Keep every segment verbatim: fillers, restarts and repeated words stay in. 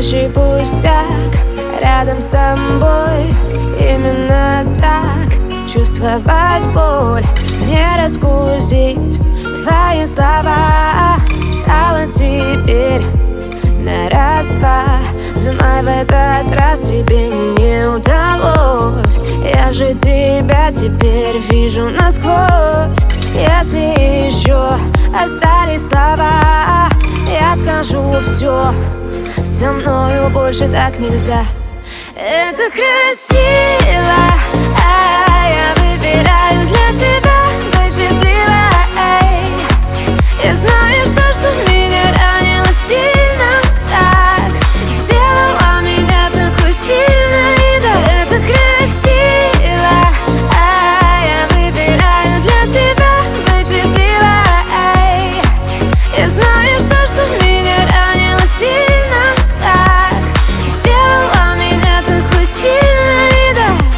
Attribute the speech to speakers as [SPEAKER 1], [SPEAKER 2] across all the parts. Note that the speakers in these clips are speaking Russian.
[SPEAKER 1] сущий пустяк рядом с тобой. Именно так чувствовать боль, не раскусить твои слова стало теперь на раз-два. Знай, в этот раз тебе не удалось. Я же тебя теперь вижу насквозь. Если еще остались слова, я скажу все. Со мною больше так нельзя. Это красиво, а я выбираю для себя быть счастливой. Я знаю, что, что меня ранило сильно так, и сделала меня такой сильной, да. Это красиво, а я выбираю для себя быть счастливой. Я знаю, что, что меня ранило сильно так, и сделала меня такой сильной,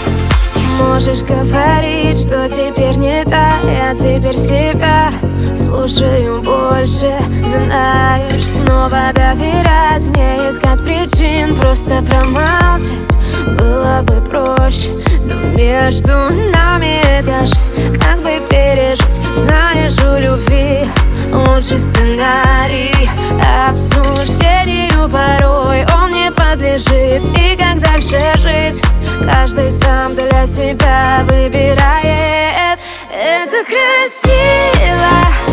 [SPEAKER 1] да. Можешь говорить, что теперь не так, я теперь себя слушаю больше. Знаешь, снова доверять, не искать причин, просто промолчать было бы проще. Но между нами даже как бы пережить. Знаешь, у любви лучший сценарий обсуждению порой он не подлежит. И как дальше жить, каждый сам для себя выбирает. Это красиво,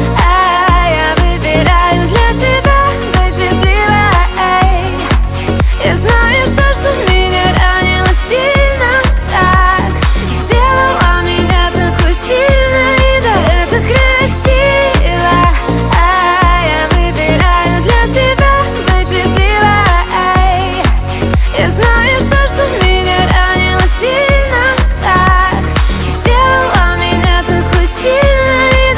[SPEAKER 1] а я выбираю для себя быть счастливой. Я знаю, что, что меня ранило сильно так, и сделала меня такой сильной, да. Это красиво, а я выбираю для себя быть счастливой. Я знаю, что, что меня ранило сильно так, и сделала меня такой сильной,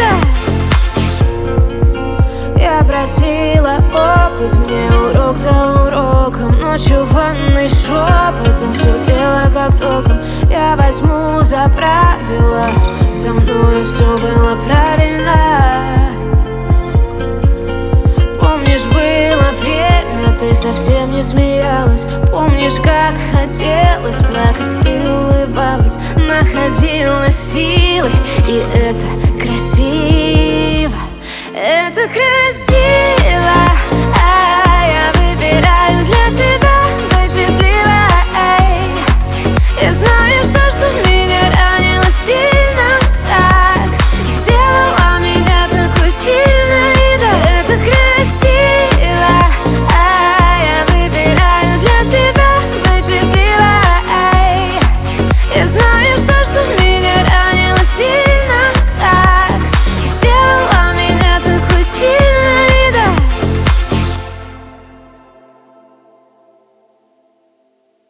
[SPEAKER 1] да. Я просила опыт, мне урок за уроком, ночью в ванной шепотом, все тело как током я возьму за правило. Со мною все было правильно. Помнишь, было время, ты совсем не смеялась. Помнишь, как хотелось плакать, ты улыбалась, находила силы, и это красиво. Это красиво.